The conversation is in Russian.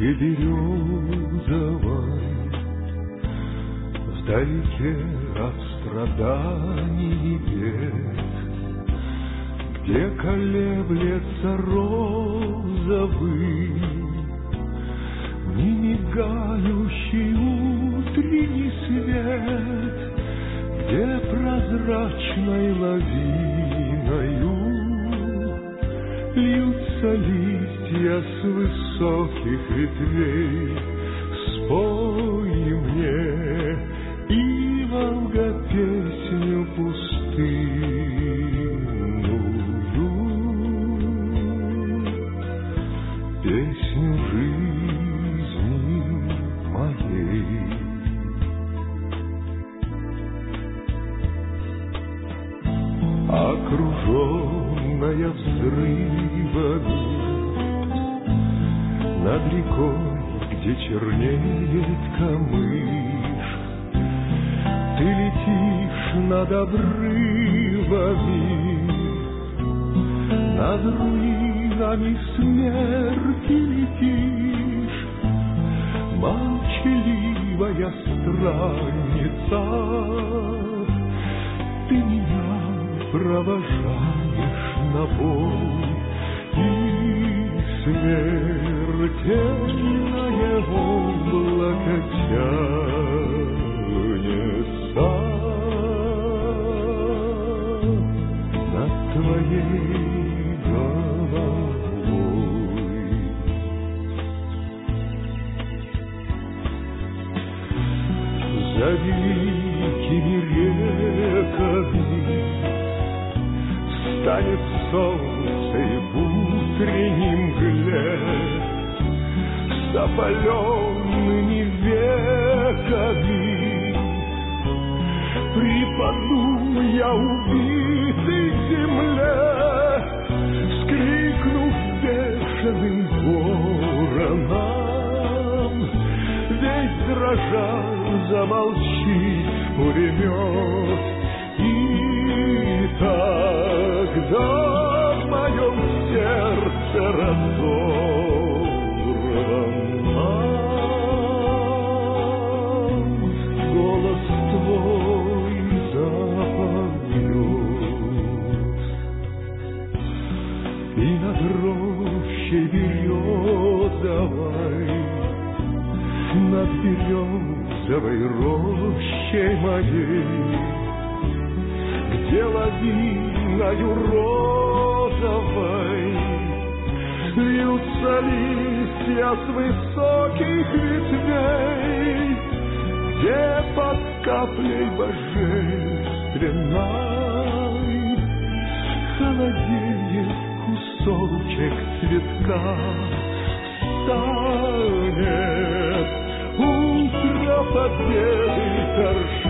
березовой, вдалеке от страданий и бед, где колеблется розовый, не мигающий утренний свет, где прозрачной лавиною льются листья с высоких ветвей. Спой мне, Иволга, песню пустынную, песню жизни моей. Окруженная взрывами, над рекой, где чернеет камыш, ты летишь над обрывами, над руинами смерти летишь, молчаливая странница, ты меня провожаешь на бой, и смертельное облако тянется над твоей головой. За великими реками станет солнце, и в утреннем мгле с опаленными веками припаду я убитой земле, вскрикнув бешеным вороном, весь дрожа замолчит пулемет. И тогда в моем сердце разорванном голос твой запоет, и над рощей березовой, над березовой рощей моей, где лавиною розовой льются листья с высоких ветвей, где под каплей божественной холодеет кусочек цветка. Станет утро победы торжественной,